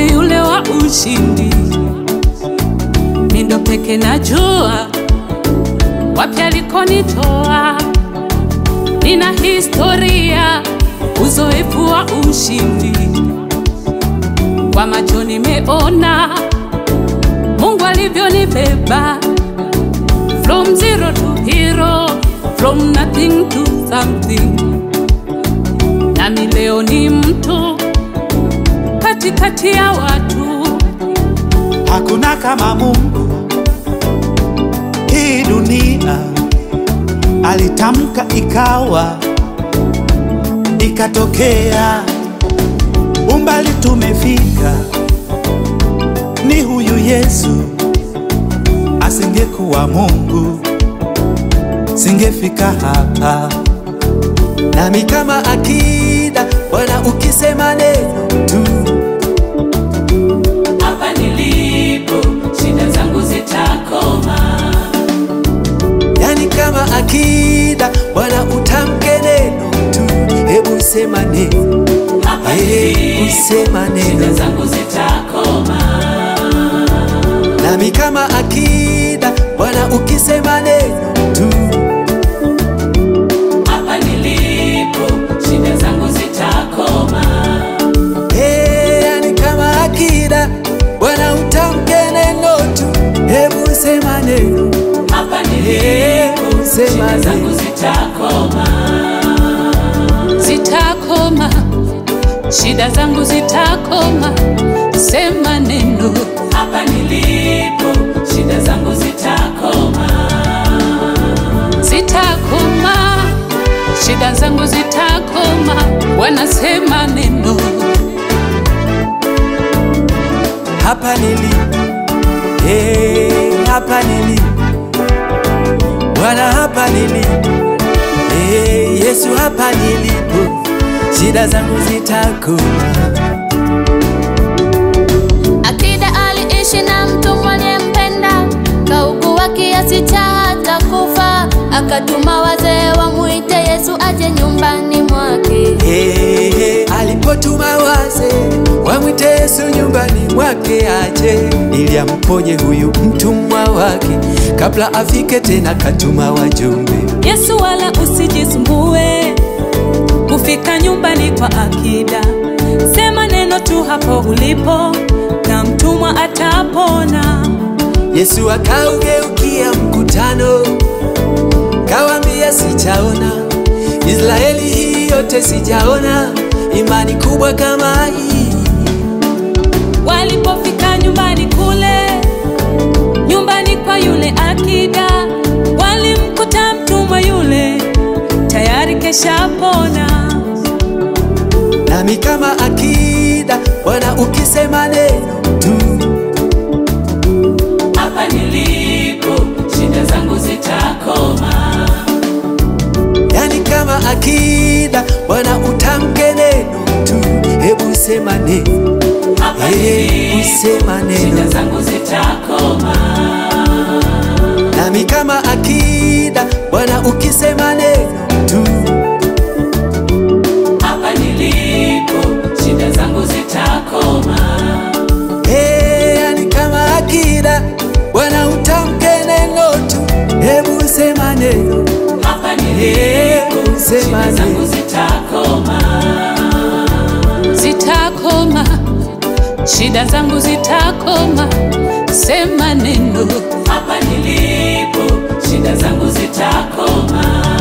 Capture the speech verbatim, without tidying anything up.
ni yule wa ushindi. Mimi ndo peke najua wapi alikonitoa. Nina historia, uzoefu wa ushindi. Kwa macho nimeona Mungu alivyonibeba. From zero to hero, from nothing to something. Nami leo ni mtu katikati ya watu. Hakuna kama Mungu hii dunia, alitamka ikawa, ikatokea. Umbali tumefika, ni huyu Yesu. Asingekuwa Mungu singefika hapa. Nami kama akida, Bwana ukisema neno tu, hapa nilipo shida zangu zitakoma. Yani kama akida, Bwana utamke neno tu. Hebu sema neno, hapa nilipo sema neno, shida zangu zitakoma. Nami kama akida, Bwana ukisema neno tu, hapa nilipo shida zangu zitakoma. Hey, yani kama akida, Bwana utamke neno tu. Hebu sema neno, hapa nilipo shida zangu zitakoma. Zitakoma, shida zangu zitakoma. Sema neno, hapa nilipo shida zangu zitakoma. Zitakoma, shida zangu zitakoma. Wanasema neno, hapa nilipo, hey, hapa nilipo, Bwana hapa nilipo, hey, Yesu hapa nilipo, shida zangu zitakoma. Akida aliishi na mtu mwenye mpenda, kaugua kiasi cha hata kufa. Akatuma wazee wamuite Yesu aje nyumbani mwake. Hey, hey, alipotuma wazee wamuite Yesu nyumbani mwake aje, ili amponye huyu mtumwa wake. Kabla afike tena katuma wajumbe. Yesu wala usijisumbue kufika nyumbani kwa akida. Sema neno tu hapo ulipo na mtumwa atapona. Yesu akaugeukia mkutano, kawambia sijaona Israeli hii yote, sijaona imani kubwa kama hii. Walipofika nyumbani kule, nyumbani kwa yule akida, walimkuta mtumwa yule tayari kesha pona. Nami kama akida, Bwana ukisema neno tu, hapa nilipo shida zangu zitakoma. Yani kama akida, Bwana utamke neno tu. Hebu sema neno, hapa nilipo sema neno, shida zangu zitakoma. Nami kama akida, Bwana ukisema neno tu, hapa nilipo shida zangu zitakoma. hey, yani kama akida, Bwana utamke neno tu. Hebu sema neno, hapa nilipo sema shida zangu zitakoma. Zitakoma, shida zangu zitakoma. Sema neno, hapa nilipo shida zangu zitakoma.